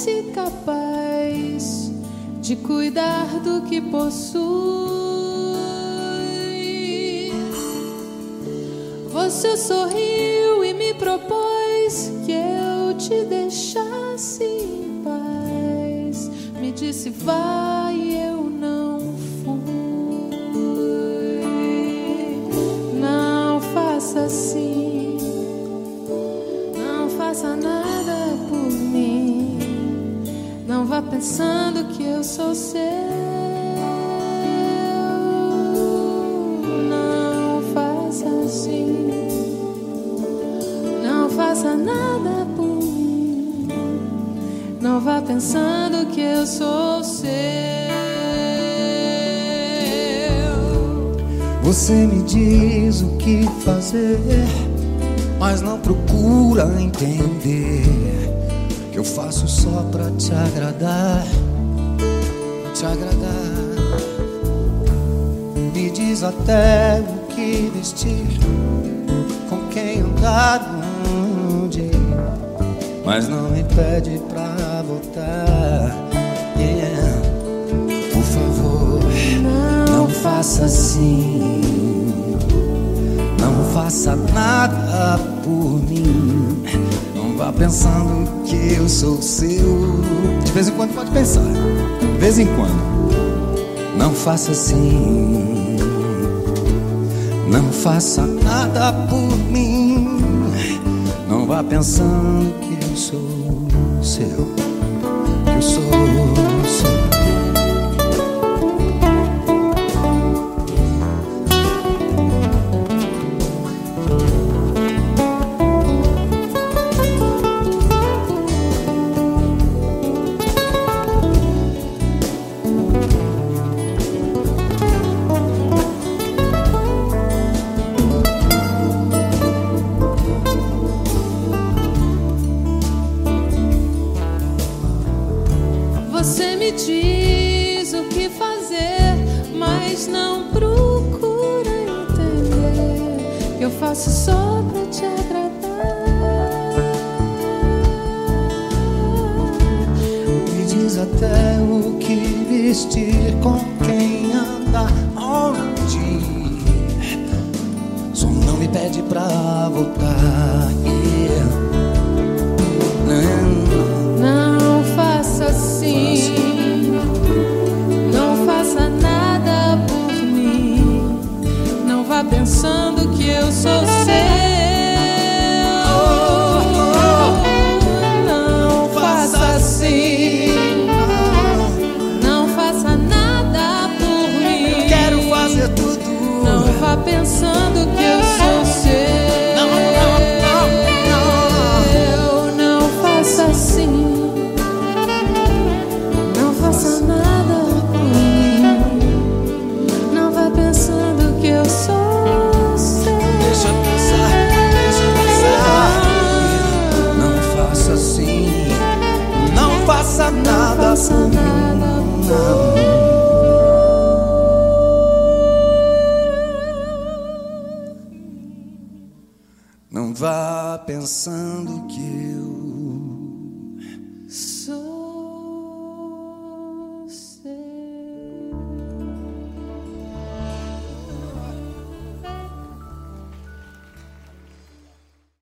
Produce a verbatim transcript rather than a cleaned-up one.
parece capaz de cuidar do que possui. Você sorriu e me propôs que eu te deixasse em paz. Me disse vai, eu não fui. Não faça assim, não faça nada por mim. Não vá pensando que eu sou seu. Não faça assim, não faça nada por mim. Não vá pensando que eu sou seu. Você me diz o que fazer, mas não procura entender que eu faço só pra te agradar, te agradar. Me diz até o que vestir, com quem andar onde ir, mas não me pede pra voltar. Yeah. Por favor, não, não faça assim, não faça nada por mim. Não vá pensando que eu sou seu. De vez em quando pode pensar, de vez em quando. Não faça assim, não faça nada por mim. Não vá pensando que eu sou seu, que eu sou seu. Você me diz o que fazer, mas não procura entender que eu faço só pra te agradar. Me diz até o que vestir, com quem andar, onde ir. Só não me pede pra voltar. Yeah. Não faça assim, não faça nada por mim. Não vá pensando que eu sou seu. Não faça assim, não faça nada por mim. Quero fazer tudo. Não vá pensando que eu sou seu. Não, não, não, não. Não faça assim, não faça nada por mim. Não vá pensando que eu sou seu. Deixa eu pensar, deixa eu pensar. Não faça assim, não faça nada, Não faça por mim. nada por Não. Não vá pensando que eu